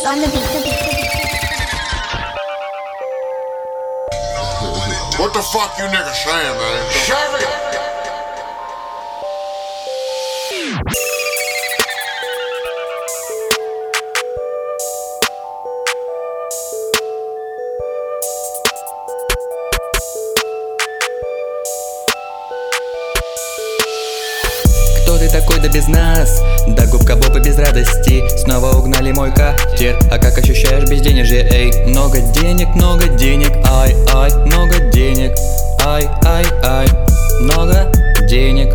on the beat. What the fuck you niggas saying, man? Chevy! Кто ты такой, да без нас? Да губка Боба без радости. Снова угнали мой катер. А как ощущаешь безденежье, эй? Много денег, ай, ай, много денег. Ай, ай, ай, много денег,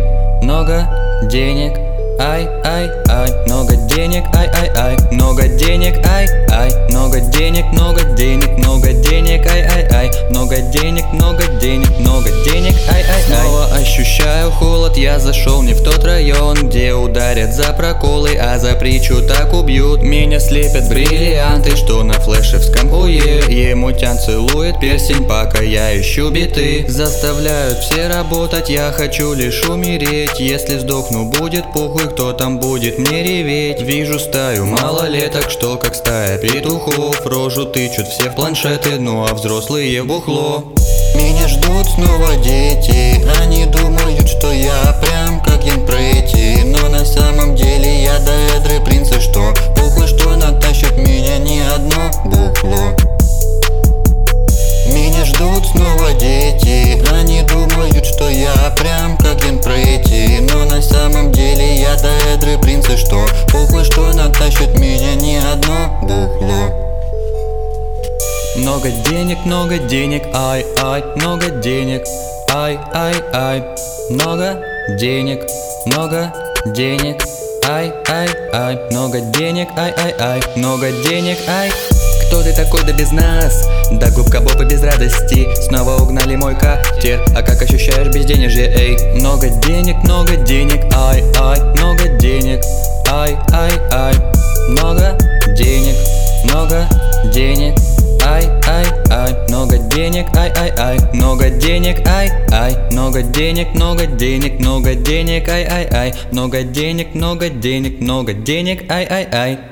ай, ай, ай, много денег, ай, ай, ай, много денег, ай, ай, много денег, ай, ай, ай, много денег, ай, ай, ай. Снова ощущаю холод, я зашел не в тот район, где ударят за проколы, а за притчу так убьют. Меня слепят бриллианты, что на флешевском уе. Емутян целует персень, пока я ищу биты. Заставляют все работать, я хочу лишь умереть. Если сдохну, будет похуй, кто там будет мне реветь. Вижу стаю малолеток, что как стая петухов. Рожу тычут все в планшеты, ну а взрослые в бухло. Меня ждут снова дети, они думают, что я прям как Ген Прейти. Но на самом деле я до эдры принца, что похуй, что натащит меня не одно бухло. Меня ждут снова дети, они думают, что я прям как Ген Прейти. Но на самом деле я до эдры принца, что похуй, что натащит меня не одно бухло. Много денег, ай, ай, много денег, ай, ай, ай, много денег, ай, ай, ай, много денег, ай, ай, ай, много денег, ай. Кто ты такой, да без нас? Да губка Боба без радости. Снова угнали мой катер. А как ощущаешь безденежье, эй? Много денег, ай, ай, много денег, ай, ай, ай, много денег, ай, ай, ай, много денег, ай, ай, ай, много денег, ай, ай, много денег, ай, ай, ай, много денег, ай, ай, ай.